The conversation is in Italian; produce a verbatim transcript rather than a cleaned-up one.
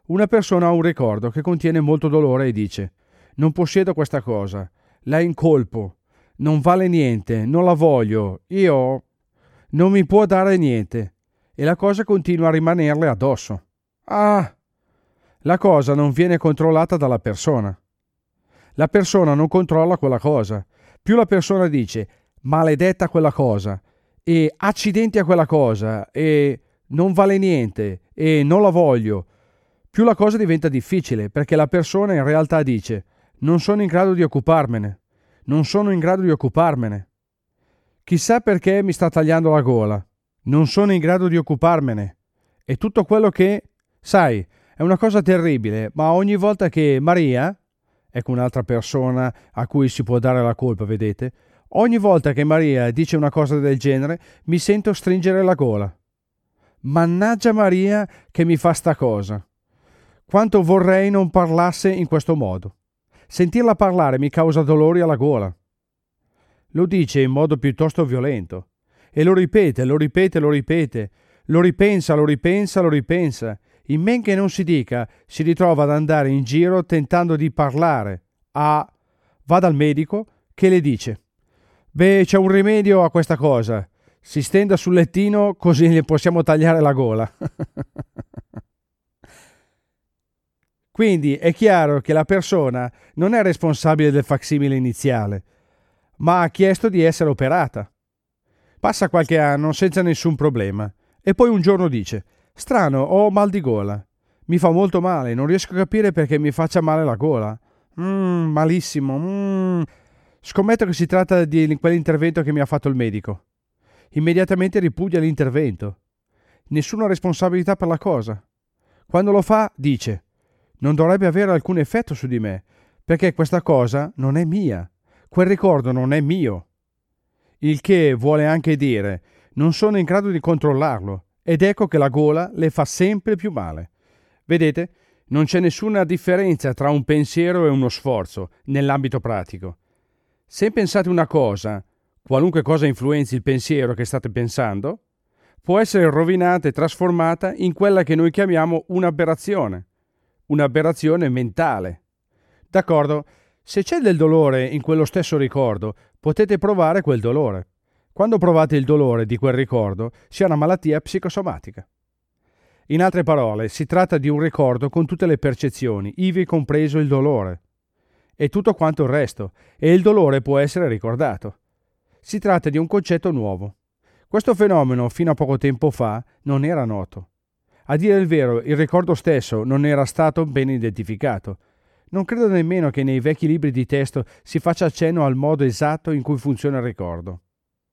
Una persona ha un ricordo che contiene molto dolore e dice: non possiedo questa cosa, la incolpo, non vale niente, non la voglio, io non mi può dare niente, e la cosa continua a rimanerle addosso. Ah! La cosa non viene controllata dalla persona. La persona non controlla quella cosa. Più la persona dice maledetta quella cosa e accidenti a quella cosa e non vale niente e non la voglio, più la cosa diventa difficile, perché la persona in realtà dice non sono in grado di occuparmene, non sono in grado di occuparmene. Chissà perché mi sta tagliando la gola, non sono in grado di occuparmene. E tutto quello che, sai, è una cosa terribile, ma ogni volta che Maria, ecco un'altra persona a cui si può dare la colpa, vedete, ogni volta che Maria dice una cosa del genere mi sento stringere la gola. Mannaggia Maria che mi fa sta cosa. Quanto vorrei non parlasse in questo modo. Sentirla parlare mi causa dolori alla gola. Lo dice in modo piuttosto violento. E lo ripete, lo ripete, lo ripete. Lo ripensa, lo ripensa, lo ripensa. In men che non si dica, si ritrova ad andare in giro tentando di parlare. Ah, va dal medico che le dice: beh, c'è un rimedio a questa cosa. Si stenda sul lettino così le possiamo tagliare la gola. Quindi è chiaro che la persona non è responsabile del facsimile iniziale, ma ha chiesto di essere operata. Passa qualche anno senza nessun problema e poi un giorno dice: strano, ho mal di gola. Mi fa molto male, non riesco a capire perché mi faccia male la gola. Mmm, malissimo. Mm. Scommetto che si tratta di quell'intervento che mi ha fatto il medico. Immediatamente ripudia l'intervento. Nessuna responsabilità per la cosa. Quando lo fa, dice: non dovrebbe avere alcun effetto su di me, perché questa cosa non è mia. Quel ricordo non è mio. Il che vuole anche dire: non sono in grado di controllarlo, ed ecco che la gola le fa sempre più male. Vedete? Non c'è nessuna differenza tra un pensiero e uno sforzo nell'ambito pratico. Se pensate una cosa, qualunque cosa influenzi il pensiero che state pensando, può essere rovinata e trasformata in quella che noi chiamiamo un'aberrazione. Un'aberrazione mentale. D'accordo? Se c'è del dolore in quello stesso ricordo, potete provare quel dolore. Quando provate il dolore di quel ricordo, sia una malattia psicosomatica. In altre parole, si tratta di un ricordo con tutte le percezioni, ivi compreso il dolore. E tutto quanto il resto, e il dolore può essere ricordato. Si tratta di un concetto nuovo. Questo fenomeno, fino a poco tempo fa, non era noto. A dire il vero, il ricordo stesso non era stato ben identificato. Non credo nemmeno che nei vecchi libri di testo si faccia accenno al modo esatto in cui funziona il ricordo.